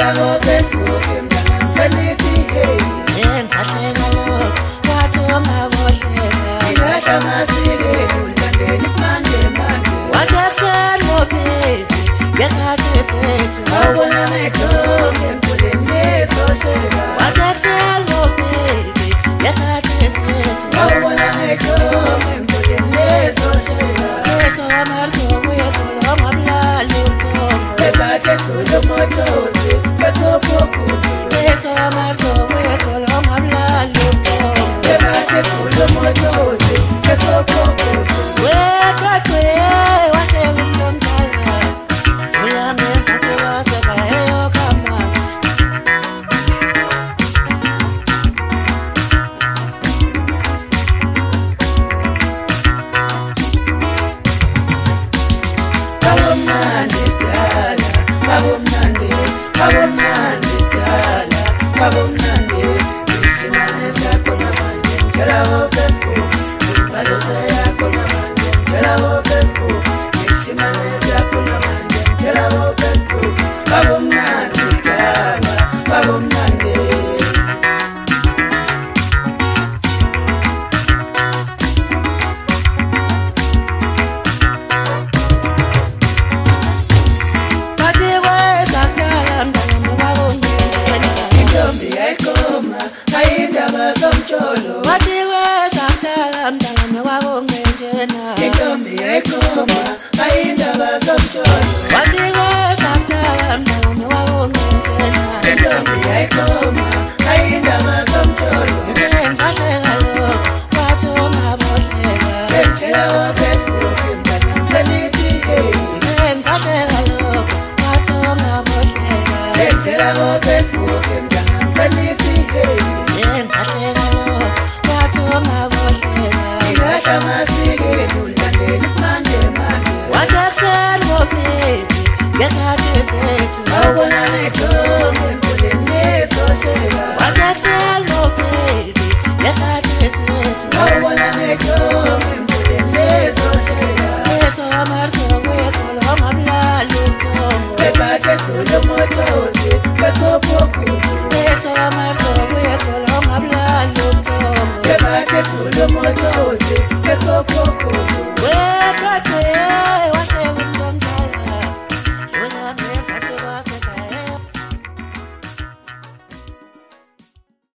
Ngiyalawo Facebook msanithi hey Enzahleka lo wathi ungabohleka Ilahla masike ulandela isimanje manje Watekuseni ngophephi ngekhathi sethu Awubona ngedonge empuleni lesoshela Watekuseni ngophephi ngekhathi sethu Awubona ngedonge empuleni lesoshela Yeso amarso kuyekolo ngabulali uthombo Bekade sulu motozi bekopoku Yeso amarso kuyekolo ngabulali uthombo Bekade sulu motozi bekopoku Wekatwe wahleka umlomdala Uyamenza sewaseka eyokamazi Kabumnandi dala kabumnandi kabumnandi dala kabumnandi Isimane sakho namanje ngiyalawo Facebook Imbalo sayakho namanje ngiyalawo Facebook Isimane sakho namanje ngiyalawo Facebook Kabumnandi dala kabumnandi Intombi yayikoma ayindaba zomtsholo Intombi yayikoma ayindaba zomtsholo Intombi yayikoma ayindaba zomtsholo Sentshela wa Facebook mntana msanithi hey Sentshela wa Facebook mntana msanithi hey Ilahla masike ulandela isimanje manje Awubona ngedonge empuleni lesoshela Awubona ngedonge empuleni lesoshela Bekade sulu motozi bekopoku Bekade sulu motozi bekopoku Wekatwe